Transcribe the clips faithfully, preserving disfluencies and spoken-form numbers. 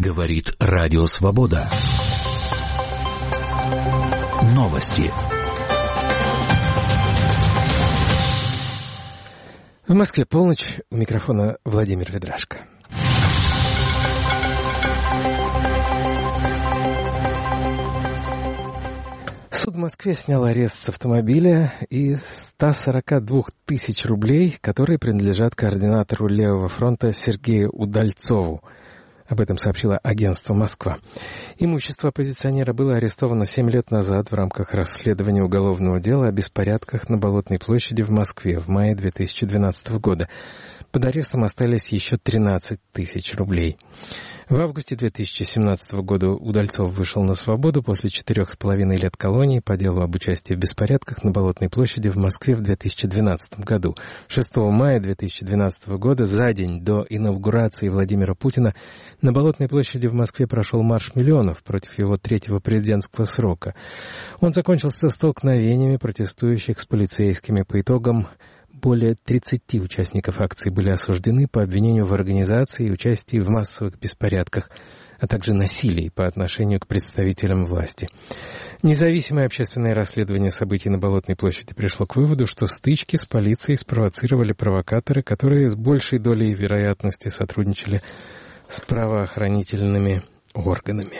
Говорит Радио Свобода. Новости. В Москве полночь. У микрофона Владимир Ведрашко. Суд в Москве снял арест с автомобиля и ста сорока двух тысяч рублей, которые принадлежат координатору Левого фронта Сергею Удальцову. Об этом сообщило агентство «Москва». Имущество оппозиционера было арестовано семь лет назад в рамках расследования уголовного дела о беспорядках на Болотной площади в Москве в мае две тысячи двенадцатого года. Под арестом остались еще тринадцать тысяч рублей. В августе две тысячи семнадцатого года Удальцов вышел на свободу после четырех с половиной лет колонии по делу об участии в беспорядках на Болотной площади в Москве в две тысячи двенадцатом году. шестого мая две тысячи двенадцатого года, за день до инаугурации Владимира Путина, на Болотной площади в Москве прошел марш миллионов против его третьего президентского срока. Он закончился столкновениями протестующих с полицейскими. По итогам более тридцати участников акции были осуждены по обвинению в организации и участии в массовых беспорядках, а также насилии по отношению к представителям власти. Независимое общественное расследование событий на Болотной площади пришло к выводу, что стычки с полицией спровоцировали провокаторы, которые с большей долей вероятности сотрудничали с правоохранительными органами.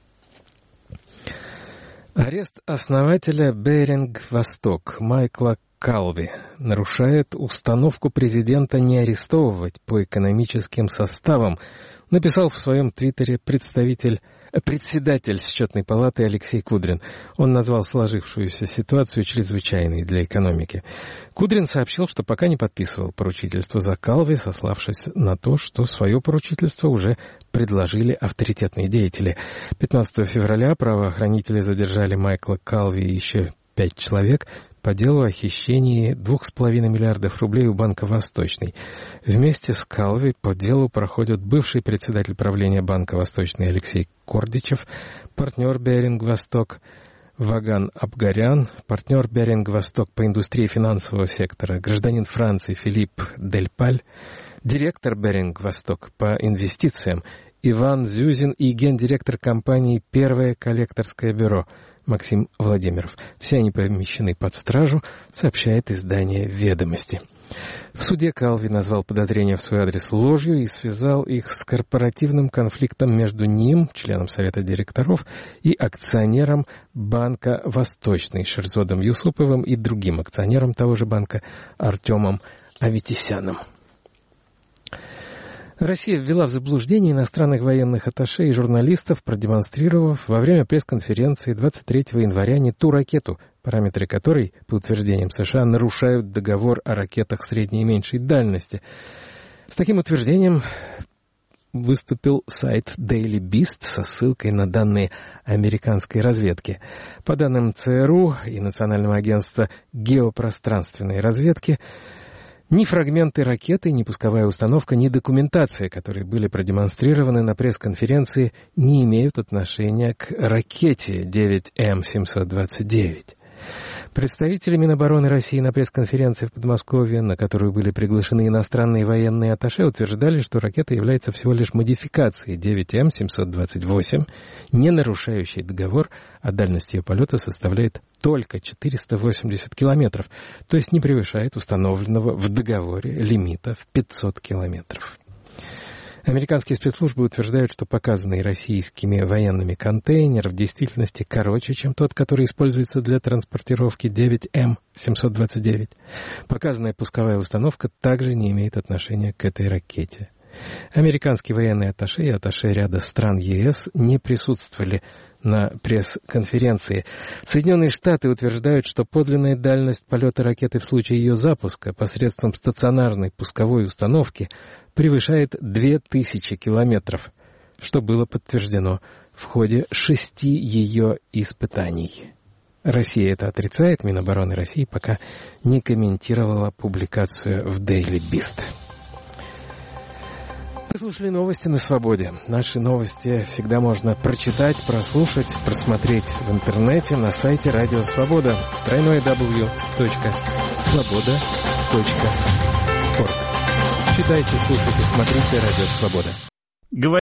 Арест основателя Беринг Восток Майкла Калви нарушает установку президента не арестовывать по экономическим составам, написал в своем твиттере представитель, председатель Счетной палаты Алексей Кудрин. Он назвал сложившуюся ситуацию чрезвычайной для экономики. Кудрин сообщил, что пока не подписывал поручительство за Калви, сославшись на то, что свое поручительство уже предложили авторитетные деятели. пятнадцатого февраля правоохранители задержали Майкла Калви и еще пять человек по делу о хищении двух с половиной миллиардов рублей у Банка Восточный. Вместе с Калви по делу проходят бывший председатель правления Банка Восточный Алексей Кордичев, партнер Беринг Восток Ваган Абгарян, партнер Беринг Восток по индустрии финансового сектора гражданин Франции Филипп Дель Паль, директор Беринг Восток по инвестициям Иван Зюзин и гендиректор компании «Первое коллекторское бюро» Максим Владимиров. Все они помещены под стражу, сообщает издание «Ведомости». В суде Калви назвал подозрения в свой адрес ложью и связал их с корпоративным конфликтом между ним, членом Совета директоров, и акционером Банка Восточный Шерзодом Юсуповым и другим акционером того же банка Артемом Аветисяном. Россия ввела в заблуждение иностранных военных атташе и журналистов, продемонстрировав во время пресс-конференции двадцать третьего января не ту ракету, параметры которой, по утверждениям США, нарушают договор о ракетах средней и меньшей дальности. С таким утверждением выступил сайт Daily Beast со ссылкой на данные американской разведки. По данным ЦРУ и Национального агентства геопространственной разведки, ни фрагменты ракеты, ни пусковая установка, ни документация, которые были продемонстрированы на пресс-конференции, не имеют отношения к ракете девять эм семьсот двадцать девять. Представители Минобороны России на пресс-конференции в Подмосковье, на которую были приглашены иностранные военные атташе, утверждали, что ракета является всего лишь модификацией девять эм семьсот двадцать восемь, не нарушающей договор, а дальность ее полета составляет только четыреста восемьдесят километров, то есть не превышает установленного в договоре лимита в пятьсот километров. Американские спецслужбы утверждают, что показанный российскими военными контейнер в действительности короче, чем тот, который используется для транспортировки девять эм семьсот двадцать девять. Показанная пусковая установка также не имеет отношения к этой ракете. Американские военные атташе и атташе ряда стран ЕС не присутствовали на пресс-конференции. Соединенные Штаты утверждают, что подлинная дальность полета ракеты в случае ее запуска посредством стационарной пусковой установки превышает две тысячи километров, что было подтверждено в ходе шести ее испытаний. Россия это отрицает, Минобороны России пока не комментировала публикацию в Daily Beast. Вы слушали новости на Свободе. Наши новости всегда можно прочитать, прослушать, просмотреть в интернете на сайте Радио Свобода. дабл-ю дабл-ю дабл-ю точка свобода точка орг. Читайте, слушайте, смотрите Радио Свобода.